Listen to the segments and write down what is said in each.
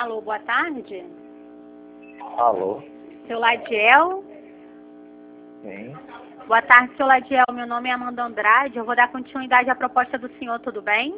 Alô, boa tarde. Alô? Seu Ladiel? Sim. Boa tarde, seu Ladiel. Meu nome é Amanda Andrade. Eu vou dar continuidade à proposta do senhor, tudo bem?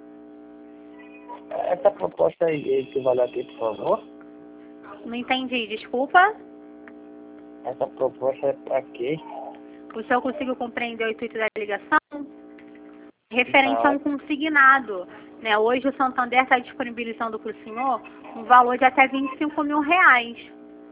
Essa proposta aí equivale aqui, por favor? Não entendi, desculpa. Essa proposta é para quê? O senhor conseguiu compreender o intuito da ligação? Referente a um consignado. Né? Hoje o Santander está disponibilizando para o senhor um valor de até R$ 25.000.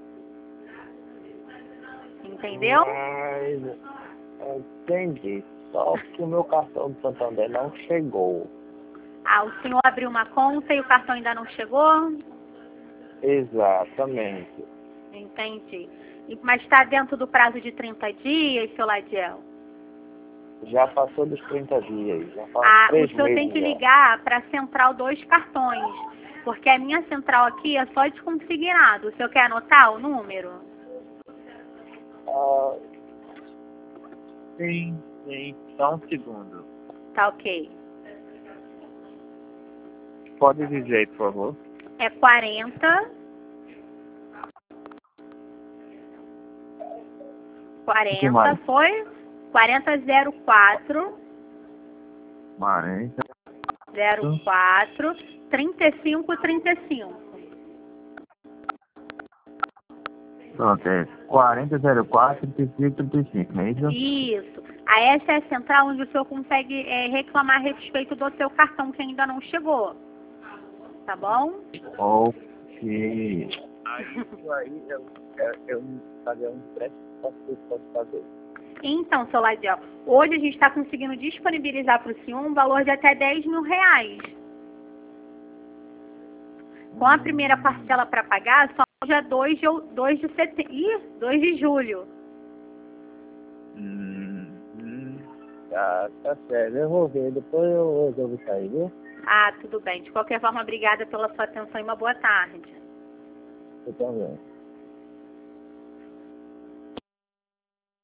Entendeu? Mas, entendi. Só que o meu cartão do Santander não chegou. Ah, o senhor abriu uma conta e o cartão ainda não chegou? Exatamente. Entendi. Mas está dentro do prazo de 30 dias, seu Ladiel? Já passou dos 30 dias. Já faz O 3 senhor tem meses que já. ligar para a central dos cartões, porque a minha central aqui é só de consignado. O senhor quer anotar o número? Ah, sim. Só um segundo. Tá ok. Pode dizer, por favor. É 40 O que mais? foi 4004 40. 04 3535. Pronto, é 4004 3535, não é isso? Isso. Essa é a central onde o senhor consegue reclamar a respeito do seu cartão que ainda não chegou. Tá bom? Ok. Isso aí eu fazer um teste que posso fazer. Então, seu Ladiel, hoje a gente está conseguindo disponibilizar para o senhor um valor de até R$ 10.000. Com a primeira parcela para pagar, só dia 2 de setembro. 2 de julho. Tá certo. Eu vou ver. Depois eu resolvo sair, viu? Ah, tudo bem. De qualquer forma, obrigada pela sua atenção e uma boa tarde. Eu também.